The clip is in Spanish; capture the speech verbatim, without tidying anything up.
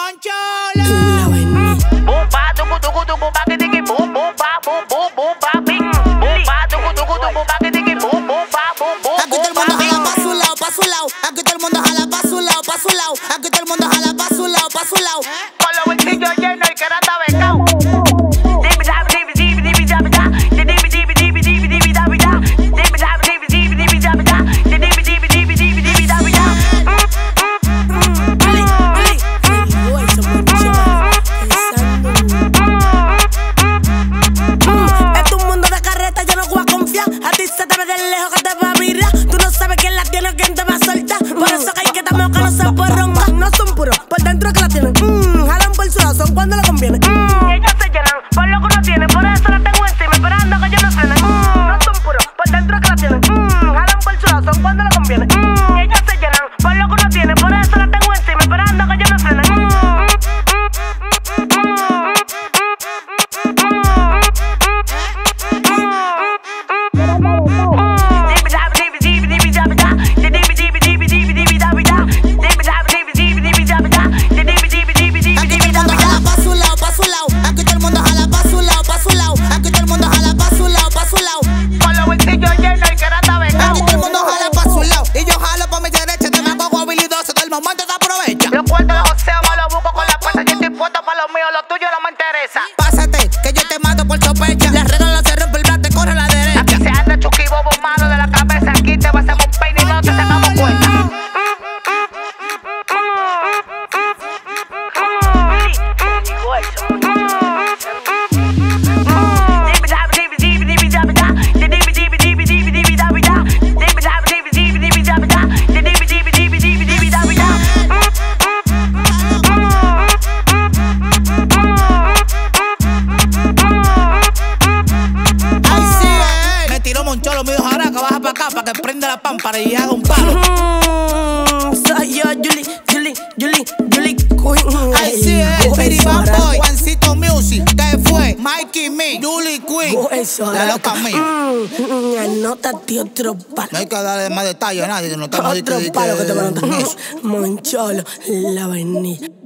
Moncholo. La vainilla. Boom pa, tucu tucu tucu pa que tiki boom boom pa boom boom boom pa bing. Boom pa, tucu tucu tucu pa que tiki boom boom pa boom boom Aquí todo el mundo jala pa' su lado, pa' su lado. Aquí todo el mundo jala pa' su lado, pa' su lado. Aquí todo el mundo jala pa' su lado, pa' su lado. Con los bolsillos llenos y que no está becao. Cuando le conviene. Mm, ellos se llenan por lo que uno tiene, por eso la tengo encima, esperando que ellos me frenen. Mm, no son puros, por dentro que la tienen. Mm, jalan por su lado, son cuando le conviene. Mm, ellos se llenan por lo que uno tiene, por eso la tengo encima, esperando que ellos me frenen. Mm, los cuartos de José me los busco con la cuenta. Yo estoy puesto para lo mío, lo tuyo no me interesa. Pásate, que yo te mato por sospecha. Las reglas se rompe el brazo, corre a la derecha. Aquí se anda chuki bobo malo de la cabeza. Aquí te vas a hacer un peine y no te sacamos cuenta. Moncholo me dijo Jaraca, baja pa' acá pa' que prenda la pámpara y haga un palo. Mm, soy yo, Julie, Julie, Julie, Julie Queen. Así es, Biriban Boy, Juancito Music, que fue Mikey Me, Julie Queen, la loca mía. Mm, mm, anótate otro palo. No hay que darle más detalles a nadie, no estamos Otro palo que te van a dar. Moncholo, la vainilla.